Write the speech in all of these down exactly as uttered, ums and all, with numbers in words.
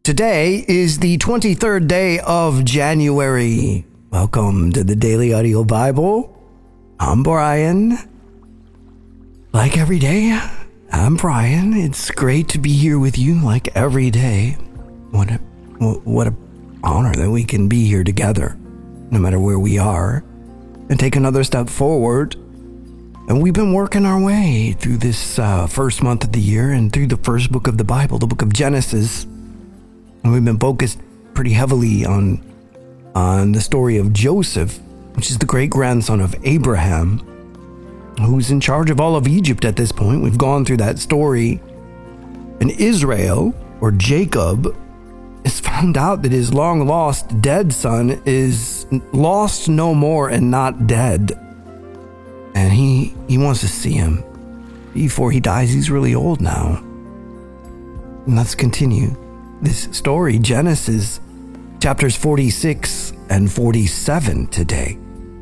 Today is the twenty-third day of January. Welcome to the Daily Audio Bible. I'm Brian. Like every day, I'm Brian. It's great to be here with you like every day. What a, what a honor that we can be here together, no matter where we are, and take another step forward. And we've been working our way through this uh, first month of the year and through the first book of the Bible, the book of Genesis. And we've been focused pretty heavily on, on the story of Joseph, which is the great-grandson of Abraham, who's in charge of all of Egypt at this point. We've gone through that story. And Israel, or Jacob, has found out that his long-lost dead son is lost no more and not dead. And he, he wants to see him before he dies. He's really old now. And let's continue this story, Genesis chapters forty-six and forty-seven today.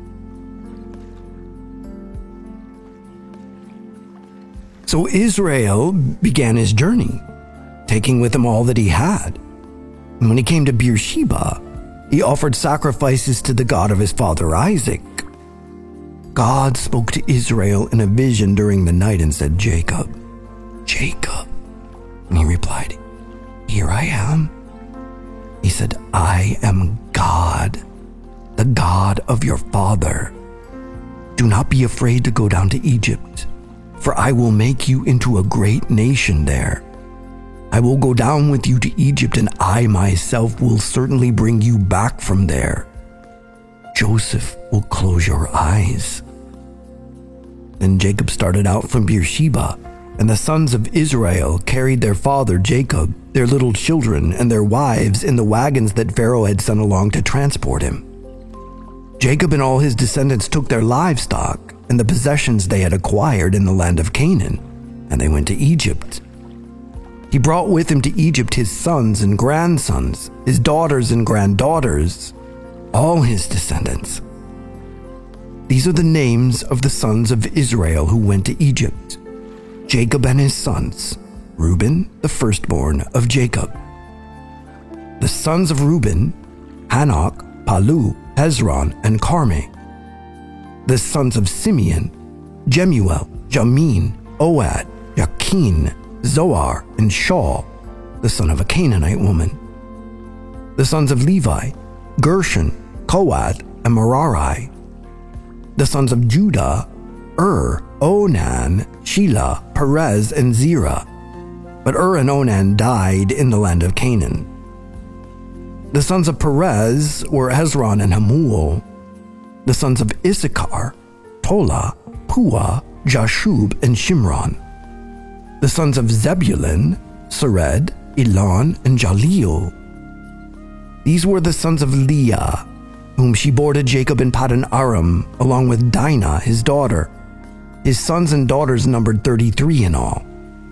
So Israel began his journey, taking with him all that he had. And when he came to Beersheba, he offered sacrifices to the God of his father Isaac. God spoke to Israel in a vision during the night and said, "Jacob, Jacob." And he replied, "Here I am." He said, "I am God, the God of your father. Do not be afraid to go down to Egypt, for I will make you into a great nation there. I will go down with you to Egypt, and I myself will certainly bring you back from there. Joseph will close your eyes." Then Jacob started out from Beersheba, and the sons of Israel carried their father Jacob, their little children, and their wives in the wagons that Pharaoh had sent along to transport him. Jacob and all his descendants took their livestock and the possessions they had acquired in the land of Canaan, and they went to Egypt. He brought with him to Egypt his sons and grandsons, his daughters and granddaughters, all his descendants. These are the names of the sons of Israel who went to Egypt: Jacob and his sons, Reuben, the firstborn of Jacob. The sons of Reuben, Hanok, Palu, Hezron, and Carmi. The sons of Simeon, Jemuel, Jamin, Ohad, Yakin, Zoar, and Shaul, the son of a Canaanite woman. The sons of Levi, Gershon, Kohath, and Merari. The sons of Judah, Ur, Onan, Shelah, Perez, and Zerah. But Ur and Onan died in the land of Canaan. The sons of Perez were Hezron and Hamul. The sons of Issachar, Tola, Pua, Jashub, and Shimron. The sons of Zebulun, Sered, Elon, and Jaleel. These were the sons of Leah, whom she bore to Jacob in Paddan Aram, along with Dinah, his daughter. His sons and daughters numbered thirty-three in all.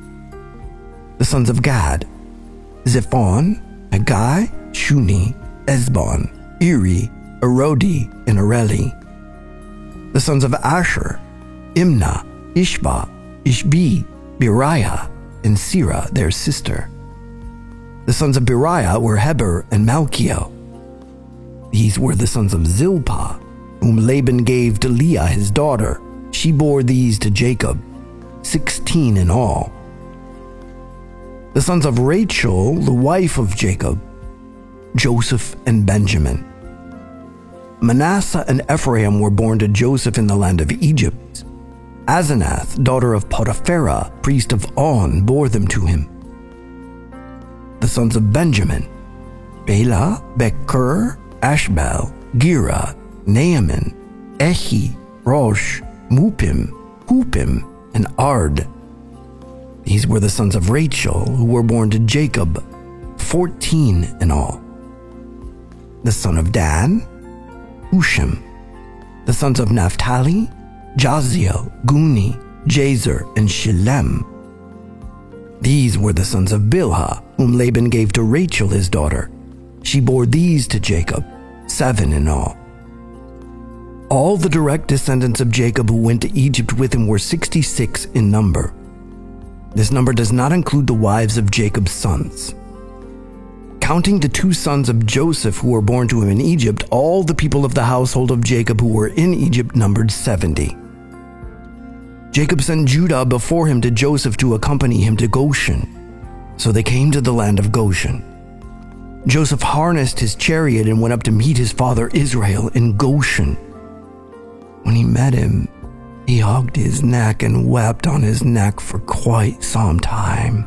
The sons of Gad, Zephon, Haggai, Shuni, Esbon, Eri, Arodi, and Areli. The sons of Asher, Imnah, Ishba, Ishbi, Beriah, and Sirah, their sister. The sons of Beriah were Heber and Malchiel. These were the sons of Zilpah, whom Laban gave to Leah his daughter. She bore these to Jacob, sixteen in all. The sons of Rachel, the wife of Jacob, Joseph and Benjamin. Manasseh and Ephraim were born to Joseph in the land of Egypt. Asenath, daughter of Potipharah, priest of On, bore them to him. The sons of Benjamin, Bela, Becher, Ashbel, Gera, Naaman, Ehi, Rosh, Mupim, Hupim, and Ard. These were the sons of Rachel, who were born to Jacob, fourteen in all. The son of Dan, Hushim. The sons of Naphtali, Jaziel, Guni, Jazer, and Shillem. These were the sons of Bilhah, whom Laban gave to Rachel his daughter. She bore these to Jacob, seven in all. All the direct descendants of Jacob who went to Egypt with him were sixty-six in number. This number does not include the wives of Jacob's sons. Counting the two sons of Joseph who were born to him in Egypt, all the people of the household of Jacob who were in Egypt numbered seventy. Jacob sent Judah before him to Joseph to accompany him to Goshen. So they came to the land of Goshen. Joseph harnessed his chariot and went up to meet his father Israel in Goshen. When he met him, he hugged his neck and wept on his neck for quite some time.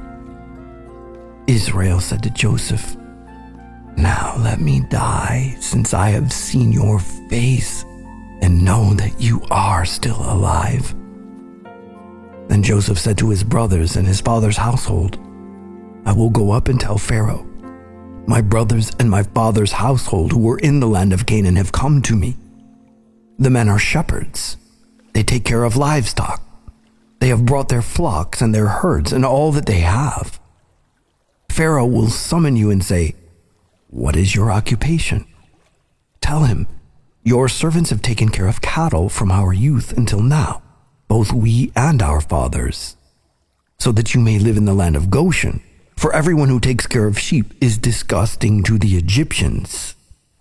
Israel said to Joseph, "Now let me die, since I have seen your face and know that you are still alive." Then Joseph said to his brothers and his father's household, "I will go up and tell Pharaoh, 'My brothers and my father's household who were in the land of Canaan have come to me. The men are shepherds. They take care of livestock. They have brought their flocks and their herds and all that they have. Pharaoh will summon you and say, "What is your occupation?" Tell him, "Your servants have taken care of cattle from our youth until now, both we and our fathers, so that you may live in the land of Goshen, for everyone who takes care of sheep is disgusting to the Egyptians."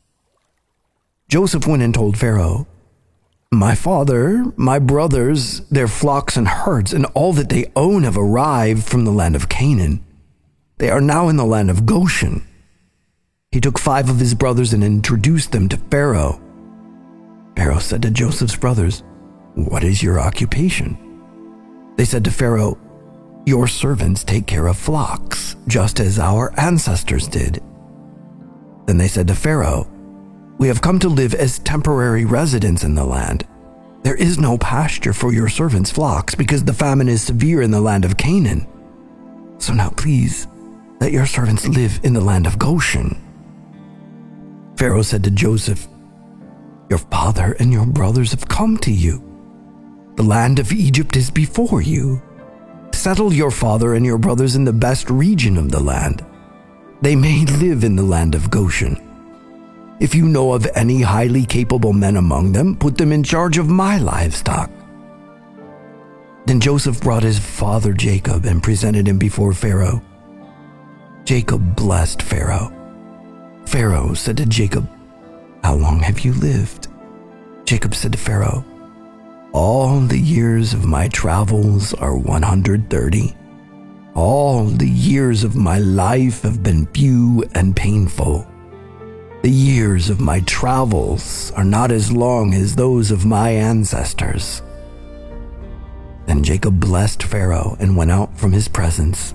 Joseph went and told Pharaoh, "My father, my brothers, their flocks and herds, and all that they own have arrived from the land of Canaan. They are now in the land of Goshen." He took five of his brothers and introduced them to Pharaoh. Pharaoh said to Joseph's brothers, "What is your occupation?" They said to Pharaoh, "Your servants take care of flocks, just as our ancestors did." Then they said to Pharaoh, "We have come to live as temporary residents in the land. There is no pasture for your servants' flocks because the famine is severe in the land of Canaan. So now please, let your servants live in the land of Goshen." Pharaoh said to Joseph, "Your father and your brothers have come to you. The land of Egypt is before you. Settle your father and your brothers in the best region of the land. They may live in the land of Goshen. If you know of any highly capable men among them, put them in charge of my livestock." Then Joseph brought his father Jacob and presented him before Pharaoh. Jacob blessed Pharaoh. Pharaoh said to Jacob, "How long have you lived?" Jacob said to Pharaoh, "All the years of my travels are one hundred thirty. All the years of my life have been few and painful. The years of my travels are not as long as those of my ancestors." Then Jacob blessed Pharaoh and went out from his presence.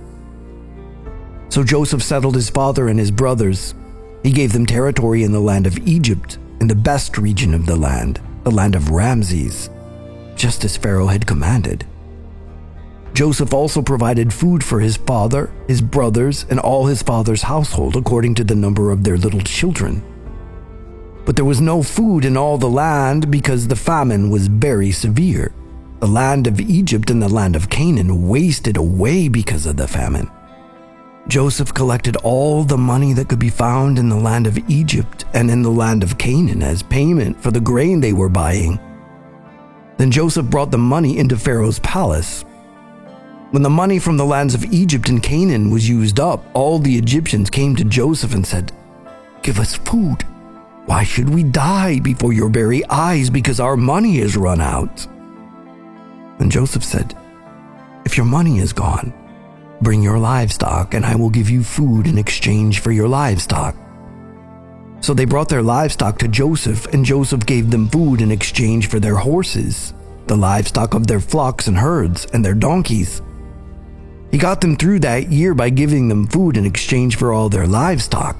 So Joseph settled his father and his brothers. He gave them territory in the land of Egypt, in the best region of the land, the land of Ramses, just as Pharaoh had commanded. Joseph also provided food for his father, his brothers, and all his father's household according to the number of their little children. But there was no food in all the land because the famine was very severe. The land of Egypt and the land of Canaan wasted away because of the famine. Joseph collected all the money that could be found in the land of Egypt and in the land of Canaan as payment for the grain they were buying. Then Joseph brought the money into Pharaoh's palace. When the money from the lands of Egypt and Canaan was used up, all the Egyptians came to Joseph and said, "Give us food. Why should we die before your very eyes because our money is run out?" And Joseph said, "If your money is gone, bring your livestock and I will give you food in exchange for your livestock." So they brought their livestock to Joseph, and Joseph gave them food in exchange for their horses, the livestock of their flocks and herds, and their donkeys. He got them through that year by giving them food in exchange for all their livestock.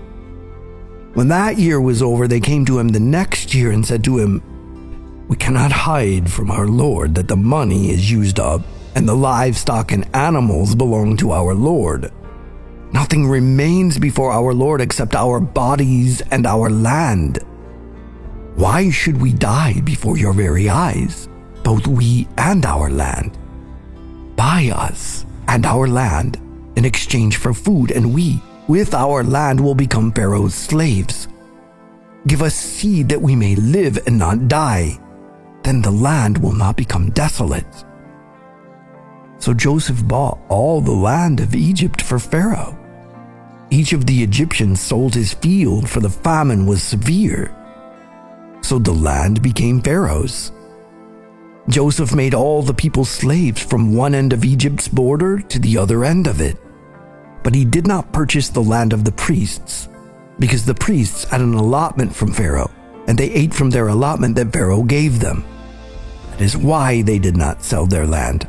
When that year was over, they came to him the next year and said to him, "We cannot hide from our Lord that the money is used up, and the livestock and animals belong to our Lord. Nothing remains before our Lord except our bodies and our land. Why should we die before your very eyes, both we and our land? Buy us and our land in exchange for food, and we, with our land, will become Pharaoh's slaves. Give us seed that we may live and not die. Then the land will not become desolate." So Joseph bought all the land of Egypt for Pharaoh. Each of the Egyptians sold his field, for the famine was severe. So the land became Pharaoh's. Joseph made all the people slaves from one end of Egypt's border to the other end of it. But he did not purchase the land of the priests, because the priests had an allotment from Pharaoh, and they ate from their allotment that Pharaoh gave them. That is why they did not sell their land.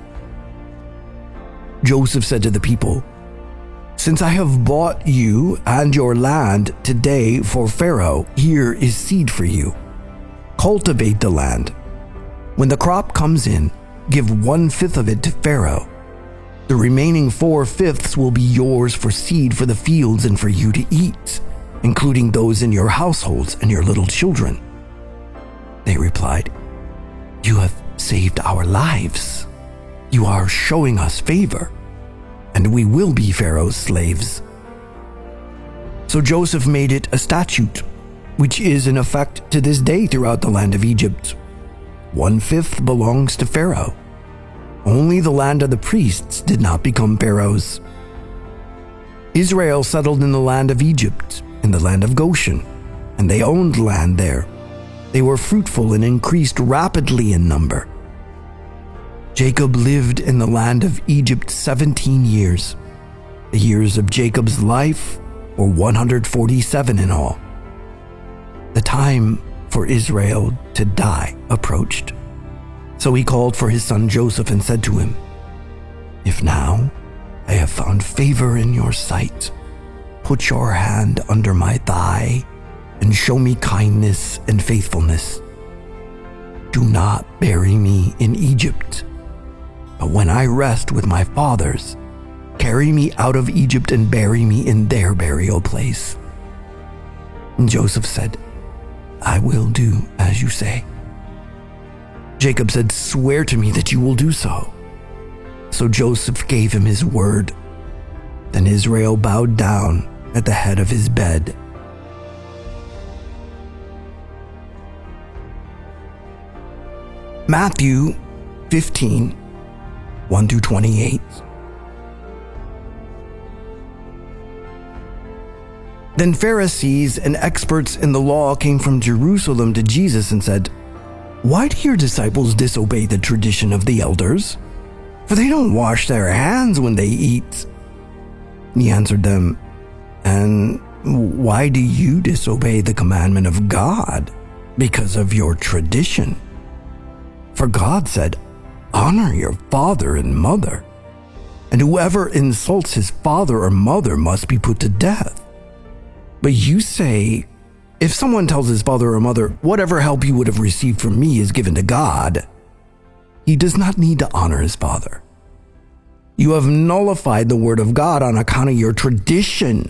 Joseph said to the people, "Since I have bought you and your land today for Pharaoh, here is seed for you. Cultivate the land. When the crop comes in, give one-fifth of it to Pharaoh. The remaining four-fifths will be yours for seed for the fields and for you to eat, including those in your households and your little children." They replied, "You have saved our lives. You are showing us favor, and we will be Pharaoh's slaves." So Joseph made it a statute, which is in effect to this day throughout the land of Egypt. One-fifth belongs to Pharaoh. Only the land of the priests did not become Pharaoh's. Israel settled in the land of Egypt, in the land of Goshen, and they owned land there. They were fruitful and increased rapidly in number. Jacob lived in the land of Egypt seventeen years. The years of Jacob's life were one hundred forty-seven in all. The time for Israel to die approached. So he called for his son Joseph and said to him, "If now I have found favor in your sight, put your hand under my thigh and show me kindness and faithfulness. Do not bury me in Egypt, but when I rest with my fathers, carry me out of Egypt and bury me in their burial place." And Joseph said, "I will do as you say." Jacob said, "Swear to me that you will do so." So Joseph gave him his word. Then Israel bowed down at the head of his bed. Matthew fifteen, one through twenty-eight. Then Pharisees and experts in the law came from Jerusalem to Jesus and said, "Why do your disciples disobey the tradition of the elders? For they don't wash their hands when they eat." He answered them, "And why do you disobey the commandment of God? Because of your tradition. For God said, 'Honor your father and mother,' and whoever insults his father or mother must be put to death. But you say, if someone tells his father or mother, 'Whatever help you would have received from me is given to God,' he does not need to honor his father. You have nullified the word of God on account of your tradition.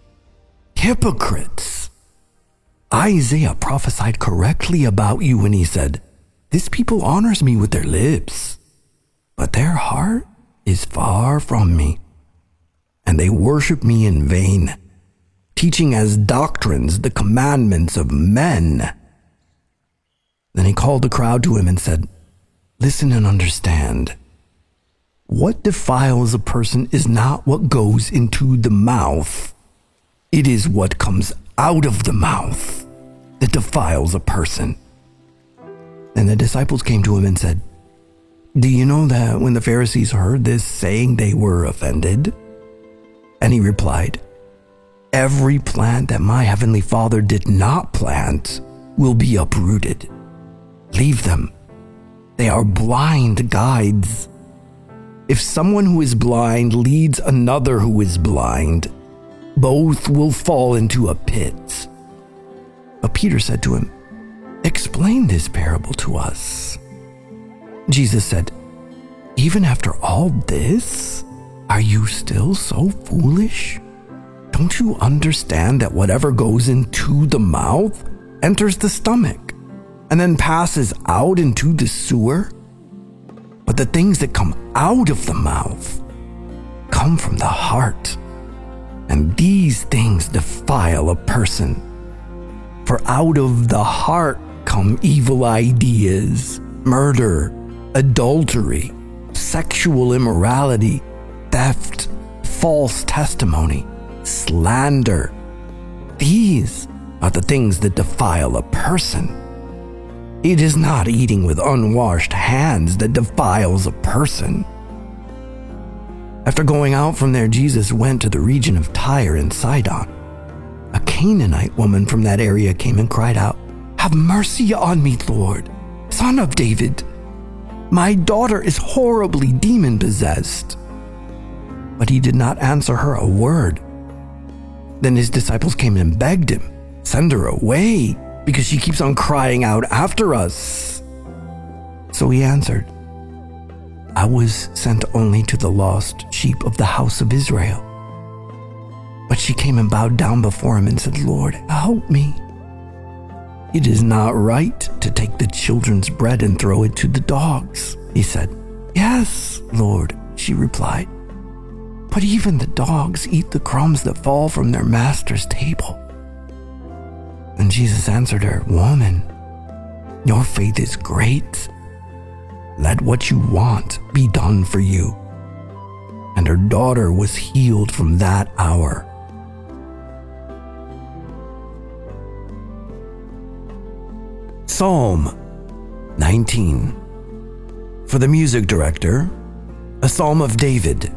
Hypocrites! Isaiah prophesied correctly about you when he said, 'This people honors me with their lips, but their heart is far from me, and they worship me in vain, teaching as doctrines the commandments of men.'" Then he called the crowd to him and said, "Listen and understand. What defiles a person is not what goes into the mouth. It is what comes out of the mouth that defiles a person." And the disciples came to him and said, "Do you know that when the Pharisees heard this saying, they were offended?" And he replied, "Every plant that my heavenly Father did not plant will be uprooted. Leave them. They are blind guides. If someone who is blind leads another who is blind, both will fall into a pit." But Peter said to him, "Explain this parable to us." Jesus said, "Even after all this, are you still so foolish? Don't you understand that whatever goes into the mouth enters the stomach and then passes out into the sewer? But the things that come out of the mouth come from the heart, and these things defile a person. For out of the heart come evil ideas, murder, adultery, sexual immorality, theft, false testimony, slander. These are the things that defile a person. It is not eating with unwashed hands that defiles a person. After going out from there, Jesus went to the region of Tyre and Sidon. A Canaanite woman from that area came and cried out, "Have mercy on me, Lord, Son of David. My daughter is horribly demon-possessed." But he did not answer her a word. Then his disciples came and begged him, "Send her away, because she keeps on crying out after us." So he answered, "I was sent only to the lost sheep of the house of Israel." But she came and bowed down before him and said, "Lord, help me." "It is not right to take the children's bread and throw it to the dogs," he said. "Yes, Lord," she replied, "but even the dogs eat the crumbs that fall from their master's table." And Jesus answered her, "Woman, your faith is great. Let what you want be done for you." And her daughter was healed from that hour. Psalm nineteen. For the music director, a psalm of David.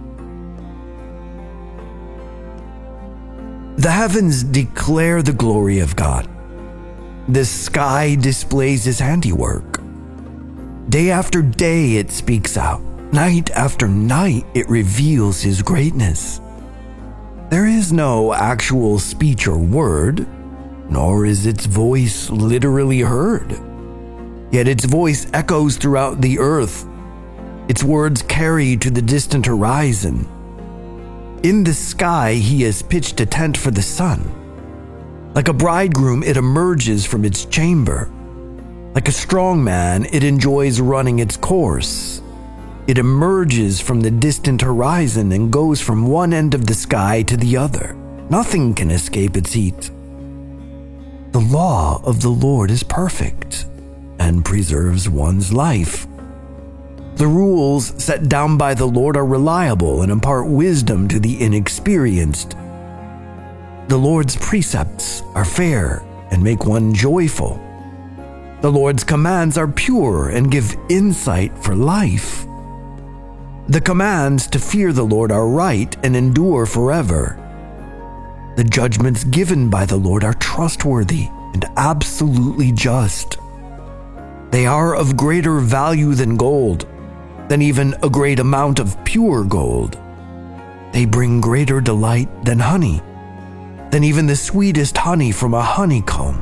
The heavens declare the glory of God. The sky displays his handiwork. Day after day it speaks out. Night after night it reveals his greatness. There is no actual speech or word, nor is its voice literally heard. Yet its voice echoes throughout the earth. Its words carry to the distant horizon. In the sky he has pitched a tent for the sun. Like a bridegroom it emerges from its chamber. Like a strong man, it enjoys running its course. It emerges from the distant horizon and goes from one end of the sky to the other. Nothing can escape its heat. The law of the Lord is perfect and preserves one's life. The rules set down by the Lord are reliable and impart wisdom to the inexperienced. The Lord's precepts are fair and make one joyful. The Lord's commands are pure and give insight for life. The commands to fear the Lord are right and endure forever. The judgments given by the Lord are trustworthy and absolutely just. They are of greater value than gold, than even a great amount of pure gold. They bring greater delight than honey, than even the sweetest honey from a honeycomb.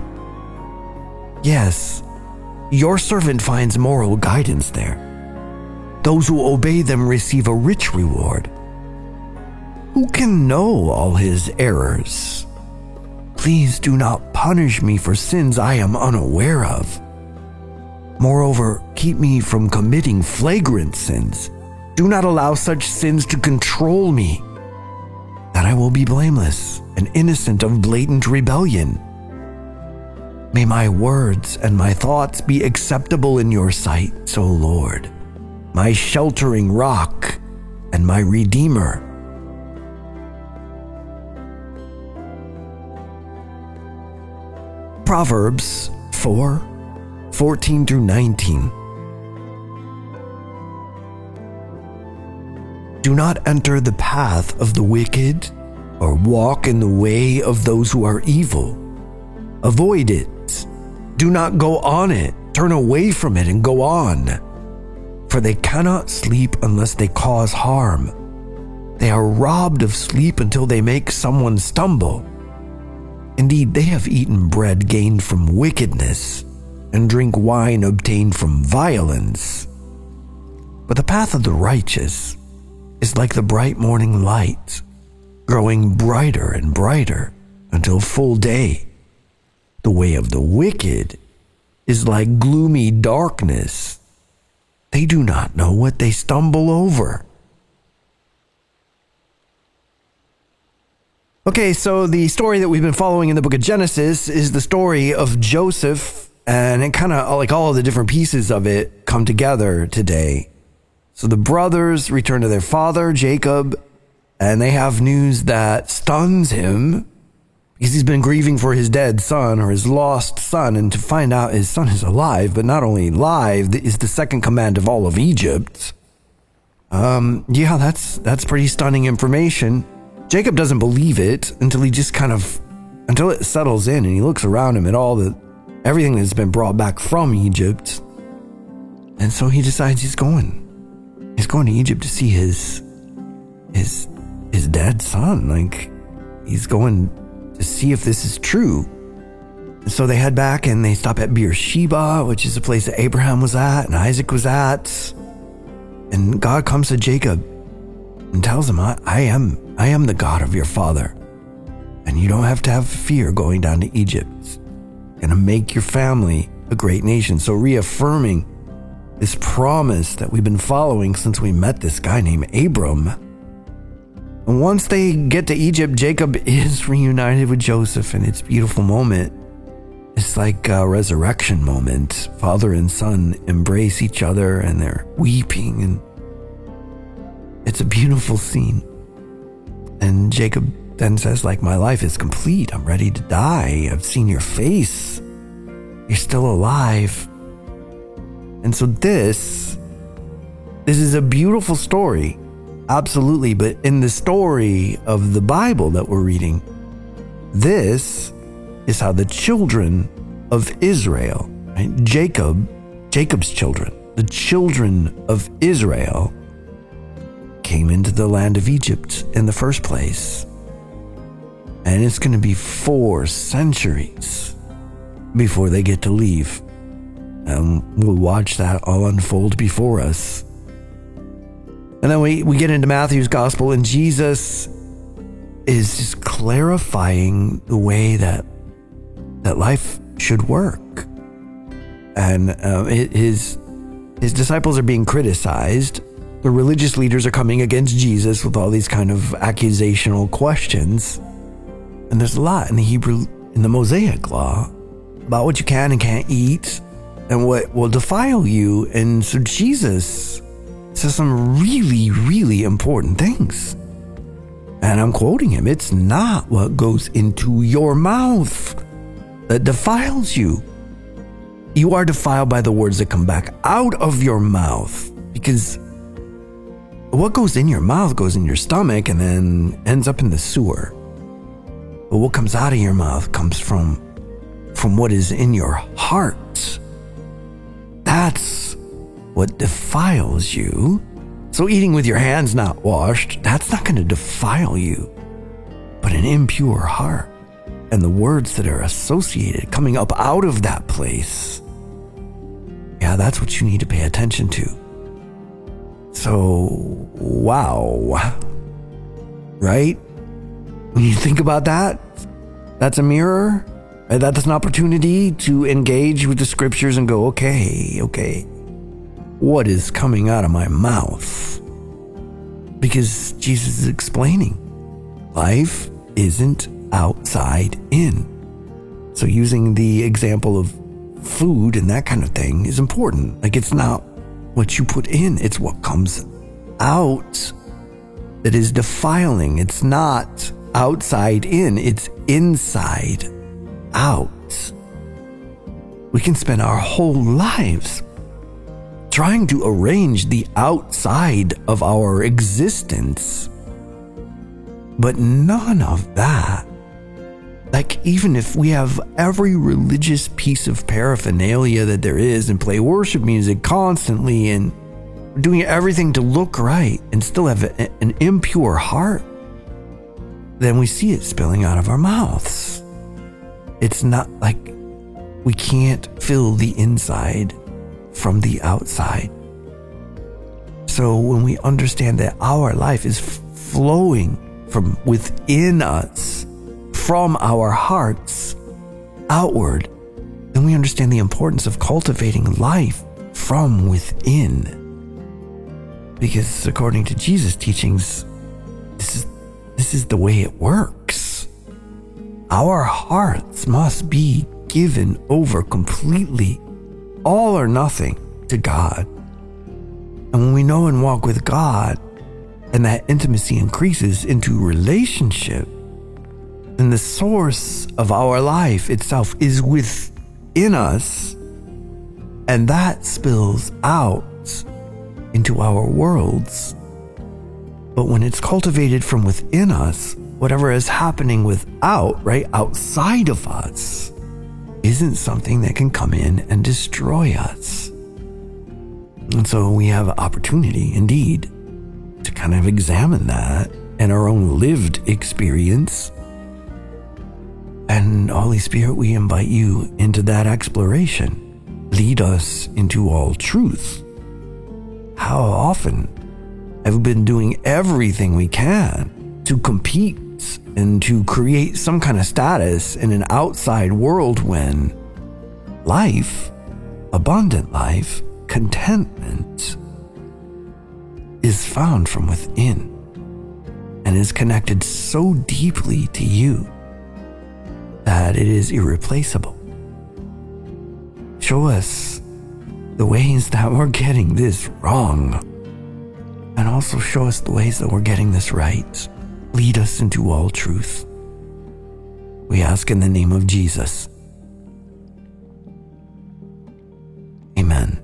Yes, your servant finds moral guidance there. Those who obey them receive a rich reward. Who can know all his errors? Please do not punish me for sins I am unaware of. Moreover, keep me from committing flagrant sins. Do not allow such sins to control me, that I will be blameless and innocent of blatant rebellion. May my words and my thoughts be acceptable in your sight, O Lord, my sheltering rock and my redeemer. Proverbs four, fourteen through nineteen. Do not enter the path of the wicked, or walk in the way of those who are evil. Avoid it. Do not go on it. Turn away from it and go on. For they cannot sleep unless they cause harm. They are robbed of sleep until they make someone stumble. Indeed, they have eaten bread gained from wickedness, and drink wine obtained from violence. But the path of the righteous is like the bright morning light, growing brighter and brighter until full day. The way of the wicked is like gloomy darkness. They do not know what they stumble over. Okay, so the story that we've been following in the book of Genesis is the story of Joseph, and it kind of like all of the different pieces of it come together today. So the brothers return to their father, Jacob, and they have news that stuns him because he's been grieving for his dead son or his lost son, and to find out his son is alive, but not only alive, is the second command of all of Egypt. Um, yeah, that's that's pretty stunning information. Jacob doesn't believe it until he just kind of, until it settles in and he looks around him at all the, everything that's been brought back from Egypt. And so he decides he's going. He's going to Egypt to see his, his, his dead son. Like, he's going to see if this is true. And so they head back and they stop at Beersheba, which is a place that Abraham was at and Isaac was at. And God comes to Jacob and tells him, I, I am I am the God of your father, and you don't have to have fear going down to Egypt. I'm gonna make your family a great nation. So reaffirming this promise that we've been following since we met this guy named Abram. And once they get to Egypt, Jacob is reunited with Joseph, and it's a beautiful moment. It's like a resurrection moment. Father and son embrace each other and they're weeping, and it's a beautiful scene. And Jacob then says, like, my life is complete. I'm ready to die. I've seen your face. You're still alive. And so this, this is a beautiful story. Absolutely. But in the story of the Bible that we're reading, this is how the children of Israel, right? Jacob, Jacob's children, the children of Israel came into the land of Egypt in the first place. And it's going to be four centuries before they get to leave. And we'll watch that all unfold before us. And then we, we get into Matthew's gospel, and Jesus is just clarifying the way that that life should work. And uh, his his disciples are being criticized. The religious leaders are coming against Jesus with all these kind of accusational questions. And there's a lot in the Hebrew, in the Mosaic law, about what you can and can't eat and what will defile you. And so Jesus says some really, really important things. And I'm quoting him. It's not what goes into your mouth that defiles you. You are defiled by the words that come back out of your mouth, because what goes in your mouth goes in your stomach and then ends up in the sewer. But what comes out of your mouth comes from, from what is in your heart. That's what defiles you. So eating with your hands not washed, that's not going to defile you. But an impure heart and the words that are associated coming up out of that place, yeah, that's what you need to pay attention to. So, wow. Right? When you think about that, that's a mirror. That's an opportunity to engage with the scriptures and go, okay, okay, what is coming out of my mouth? Because Jesus is explaining, life isn't outside in. So using the example of food and that kind of thing is important. Like, it's not what you put in, it's what comes out that is defiling. It's not outside in, it's inside out. We can spend our whole lives trying to arrange the outside of our existence, but none of that. Like, even if we have every religious piece of paraphernalia that there is and play worship music constantly and we're doing everything to look right and still have a, an impure heart, then we see it spilling out of our mouths. It's not like we can't fill the inside from the outside. So when we understand that our life is flowing from within us, from our hearts outward, then we understand the importance of cultivating life from within. Because according to Jesus' teachings, this is, this is the way it works. Our hearts must be given over completely, all or nothing, to God. And when we know and walk with God, and that intimacy increases into relationship, then the source of our life itself is within us, and that spills out into our worlds. But when it's cultivated from within us, whatever is happening without, right, outside of us, isn't something that can come in and destroy us. And so we have an opportunity, indeed, to kind of examine that in our own lived experience. And Holy Spirit, we invite you into that exploration. Lead us into all truth. How often have we been doing everything we can to compete and to create some kind of status in an outside world when life, abundant life, contentment is found from within and is connected so deeply to you that it is irreplaceable. Show us the ways that we're getting this wrong, and also show us the ways that we're getting this right. Lead us into all truth. We ask in the name of Jesus. Amen.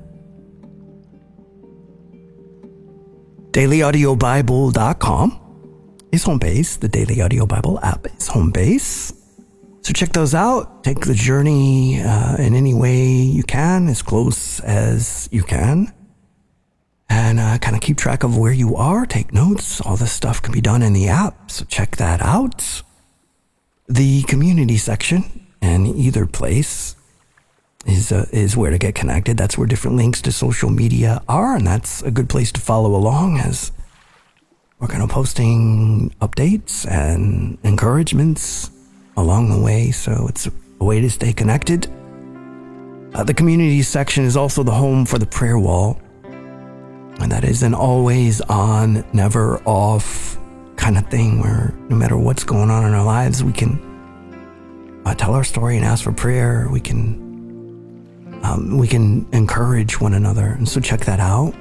daily audio bible dot com is home base. The Daily Audio Bible app is home base. So check those out. Take the journey uh, in any way you can, as close as you can. And uh, kind of keep track of where you are. Take notes. All this stuff can be done in the app, so check that out. The community section in either place is uh, is where to get connected. That's where different links to social media are, and that's a good place to follow along as we're kind of posting updates and encouragements along the way, so it's a way to stay connected. Uh, the community section is also the home for the prayer wall, and that is an always on, never off kind of thing where no matter what's going on in our lives, we can uh, tell our story and ask for prayer. We can um, we can encourage one another, and so check that out.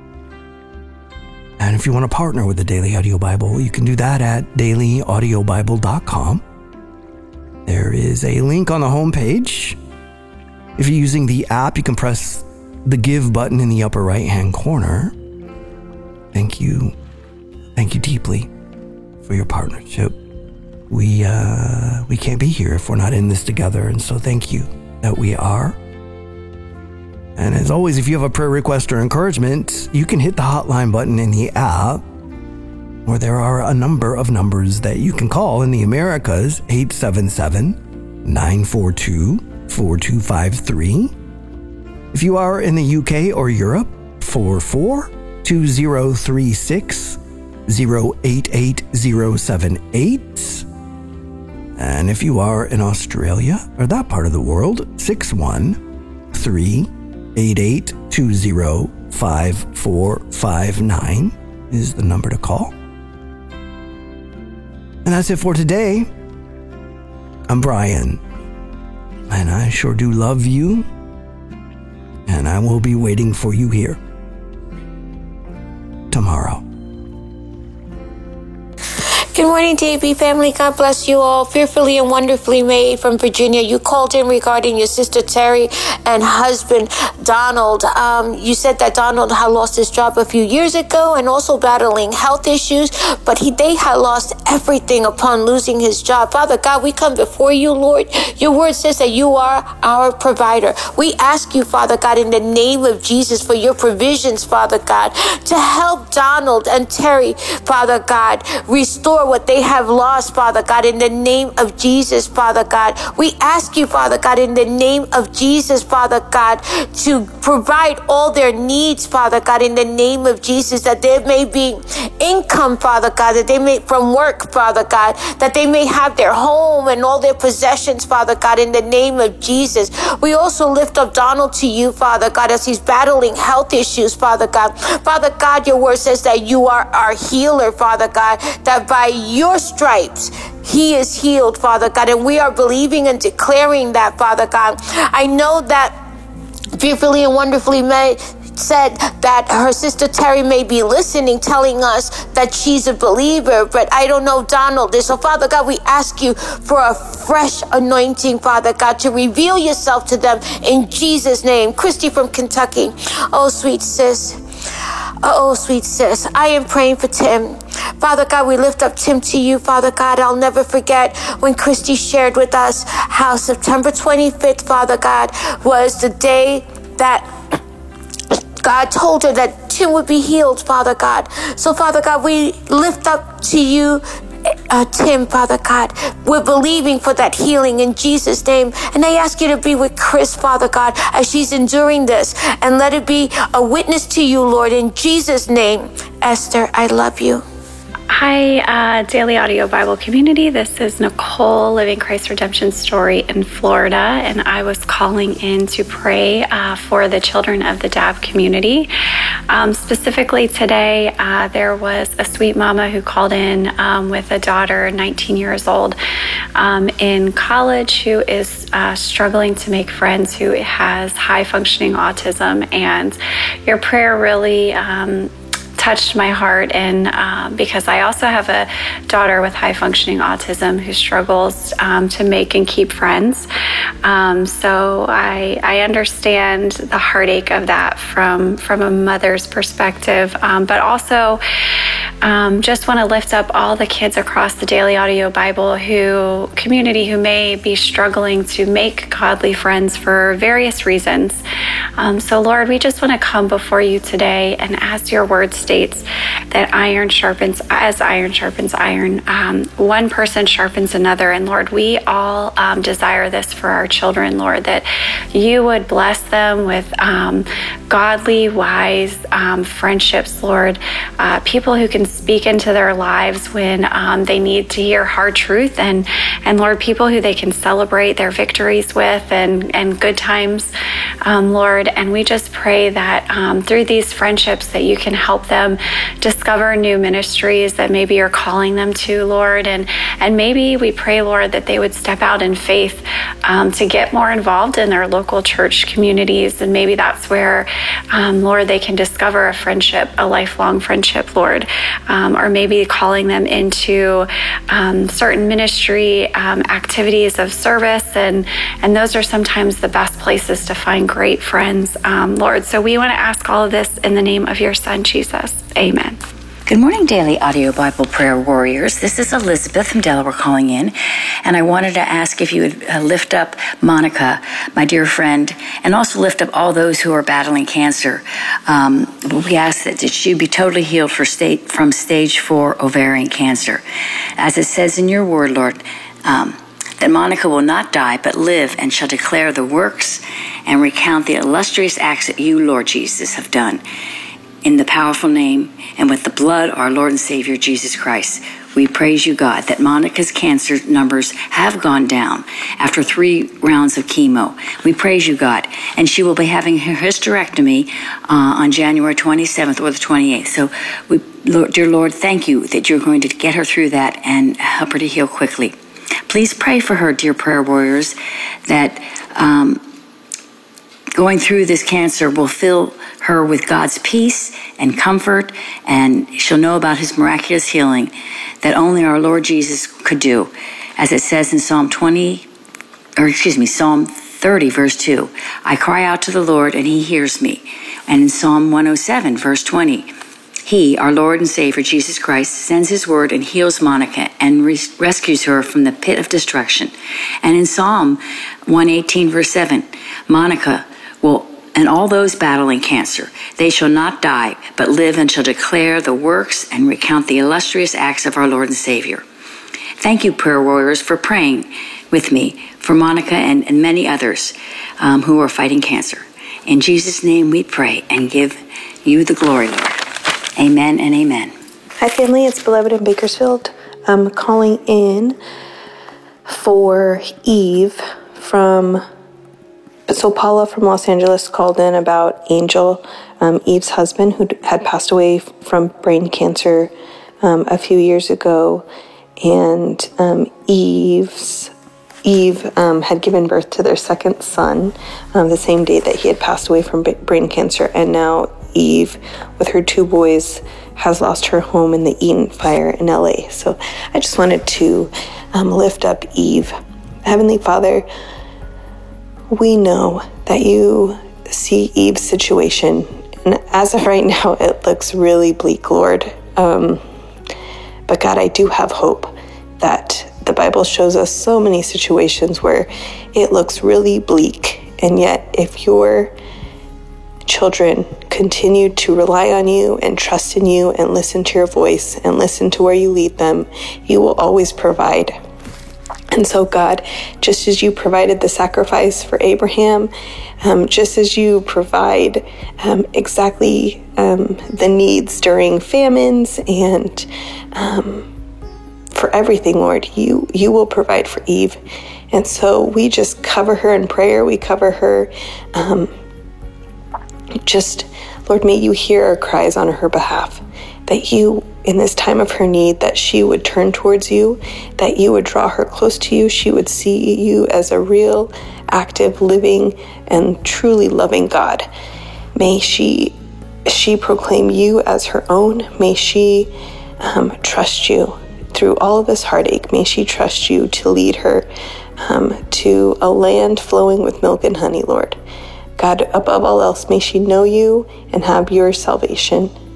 And if you want to partner with the Daily Audio Bible, you can do that at daily audio bible dot com. There is a link on the homepage. If you're using the app, you can press the Give button in the upper right-hand corner. Thank you. Thank you deeply for your partnership. We uh, we can't be here if we're not in this together, and so thank you that we are. And as always, if you have a prayer request or encouragement, you can hit the hotline button in the app, where there are a number of numbers that you can call in the Americas, eight seven seven, nine four two, four two five three. If you are in the U K or Europe, four four two zero three six zero eight eight zero seven eight. And if you are in Australia or that part of the world, six one three eight eight two zero five four five nine is the number to call. And that's it for today. I'm Brian, and I sure do love you, and I will be waiting for you here tomorrow. Good morning, D A B family. God bless you all. Fearfully and wonderfully made from Virginia. You called in regarding your sister Terry and husband Donald. Um, you said that Donald had lost his job a few years ago and also battling health issues, but he they had lost everything upon losing his job. Father God, we come before you, Lord. Your word says that you are our provider. We ask you, Father God, in the name of Jesus, for your provisions, Father God, to help Donald and Terry, Father God, restore what they have lost, Father God, in the name of Jesus, Father God. We ask you, Father God, in the name of Jesus, Father God, to provide all their needs, Father God, in the name of Jesus, that there may be income, Father God, that they may, from work, Father God, that they may have their home and all their possessions, Father God, in the name of Jesus. We also lift up Donald to you, Father God, as he's battling health issues, Father God. Father God, your word says that you are our healer, Father God, that by your stripes he is healed, Father God, and we are believing and declaring that, Father God. I know that fearfully and wonderfully made said that her sister Terry may be listening, telling us that she's a believer, but I don't know Donald is. So Father God, we ask you for a fresh anointing, Father God, to reveal yourself to them in Jesus' name. Christy from Kentucky. Oh, sweet sis. Oh, sweet sis, I am praying for Tim. Father God, we lift up Tim to you, Father God. I'll never forget when Christy shared with us how September twenty-fifth, Father God, was the day that God told her that Tim would be healed, Father God. So, Father God, we lift up to you Uh, Tim, Father God. We're believing for that healing in Jesus' name. And I ask you to be with Chris, Father God, as she's enduring this. And let it be a witness to you, Lord, in Jesus' name. Esther, I love you. Hi, uh, Daily Audio Bible Community. This is Nicole, Living Christ Redemption Story in Florida, and I was calling in to pray uh, for the children of the D A B community. Um, specifically today, uh, there was a sweet mama who called in um, with a daughter, nineteen years old, um, in college, who is uh, struggling to make friends, who has high-functioning autism, and your prayer really um, touched my heart, and uh, because I also have a daughter with high functioning autism who struggles um, to make and keep friends. Um, so I, I understand the heartache of that from from a mother's perspective, um, but also um, just want to lift up all the kids across the Daily Audio Bible who community who may be struggling to make godly friends for various reasons. Um, so Lord, we just want to come before you today, and as your word states, that iron sharpens, as iron sharpens iron, um, one person sharpens another. And Lord, we all um, desire this for our children, Lord, that you would bless them with um, godly, wise um, friendships, Lord, uh, people who can speak into their lives when um, they need to hear hard truth, and, and Lord, people who they can celebrate their victories with, and, and good times, um, Lord. And we just pray that um, through these friendships that you can help them discover new ministries that maybe you're calling them to, Lord. And, and maybe we pray, Lord, that they would step out in faith um, to get more involved in their local church communities. And maybe that's where, um, Lord, they can discover a friendship, a lifelong friendship, Lord. Um, or maybe calling them into um, certain ministry um, activities of service. And, and those are sometimes the best places to find great friends, um, Lord. So we want to ask all of this in the name of your Son, Jesus. Amen. Good morning, Daily Audio Bible Prayer Warriors. This is Elizabeth from Delaware calling in, and I wanted to ask if you would uh, lift up Monica, my dear friend, and also lift up all those who are battling cancer. Um, we ask that, that she be totally healed for state, from stage four ovarian cancer. As it says in your word, Lord, um, that Monica will not die, but live and shall declare the works and recount the illustrious acts that you, Lord Jesus, have done. In the powerful name and with the blood of our Lord and Savior, Jesus Christ, we praise you, God, that Monica's cancer numbers have gone down after three rounds of chemo. We praise you, God, and she will be having her hysterectomy uh, on January twenty-seventh or the twenty-eighth. So, we, Lord, dear Lord, thank you that you're going to get her through that and help her to heal quickly. Please pray for her, dear prayer warriors, that um, going through this cancer will fill her with God's peace and comfort, and she'll know about his miraculous healing that only our Lord Jesus could do. As it says in Psalm twenty, or excuse me, Psalm thirty, verse two, I cry out to the Lord and he hears me. And in Psalm one oh seven, verse twenty, he, our Lord and Savior, Jesus Christ, sends his word and heals Monica and res- rescues her from the pit of destruction. And in Psalm one eighteen, verse seven, Monica will, and all those battling cancer, they shall not die, but live and shall declare the works and recount the illustrious acts of our Lord and Savior. Thank you, prayer warriors, for praying with me for Monica and, and many others um, who are fighting cancer. In Jesus' name we pray and give you the glory, Lord. Amen and amen. Hi, family. It's Beloved in Bakersfield. I'm calling in for Eve from... So Paula from Los Angeles called in about Angel, um, Eve's husband, who had passed away from brain cancer um, a few years ago. And um, Eve's Eve um, had given birth to their second son um, the same day that he had passed away from brain cancer. And now Eve, with her two boys, has lost her home in the Eaton fire in L A. So I just wanted to um, lift up Eve. Heavenly Father, we know that you see Eve's situation. And as of right now, it looks really bleak, Lord. Um, but God, I do have hope that the Bible shows us so many situations where it looks really bleak. And yet, if your children continue to rely on you and trust in you and listen to your voice and listen to where you lead them, you will always provide. And so, God, just as you provided the sacrifice for Abraham, um, just as you provide um, exactly um, the needs during famines and um, for everything, Lord, you you will provide for Eve. And so we just cover her in prayer. We cover her. Um, just, Lord, may you hear our cries on her behalf, that you, in this time of her need, that she would turn towards you, that you would draw her close to you. She would see you as a real, active, living, and truly loving God. May she, she proclaim you as her own. May she um, trust you through all of this heartache. May she trust you to lead her um, to a land flowing with milk and honey, Lord. God, above all else, may she know you and have your salvation.